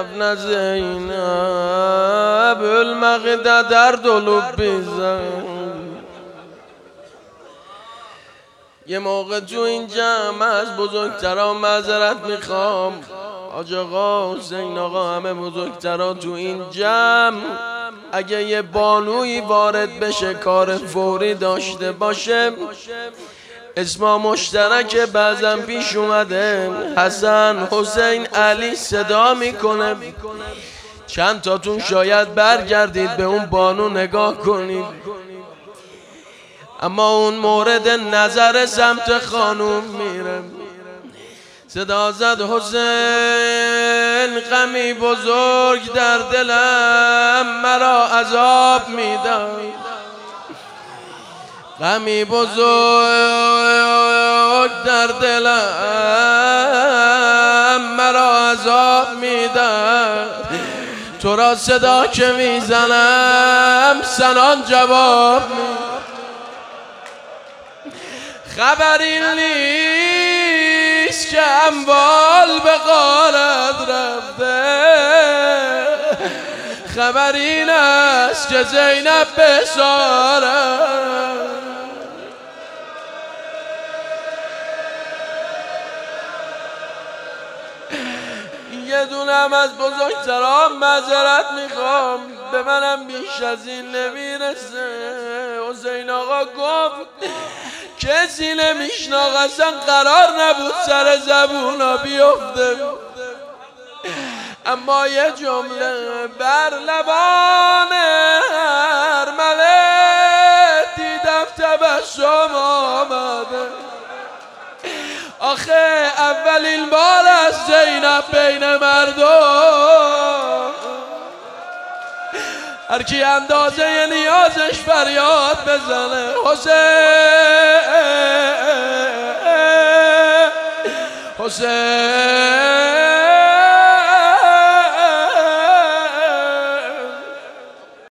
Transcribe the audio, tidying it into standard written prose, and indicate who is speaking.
Speaker 1: زينب زينب المغدة درد و لبیزم. یه موقع تو این جمع از بزرگتران معذرت میخوام، حاج آقا، حسین آقا، همه بزرگتران تو این جمع، اگه یه بانویی وارد بشه کار فوری داشته باشه، اسما مشترک بعضا پیش اومده، حسن، حسین، علی صدا میکنه. چند تاتون شاید برگردید به اون بانو نگاه کنید، اما اون مورد نظر سمت خانوم میره. صدا زد حسین غمی بزرگ در دلم مرا عذاب میداد، غمی بزرگ در دلم مرا عذاب میداد. تو را صدا که میزنم سنان جواب میداد. خبری نیست که اموال به غارت رفته، خبر این است که زینب بسارت. یه دونم از بزرگتران معذرت میخوام، به منم بیش از این نمیرسه. حسین آقا گفت کسی نمیشناخت، اصلا قرار نبود سر زبونا بیفته، اما یه جمله بر لبان ارمله دیدم تبسم آمده. آخه اولین بار از زینب بین مردم، هر کی اندازه نیازش فریاد بزنه حسین حسین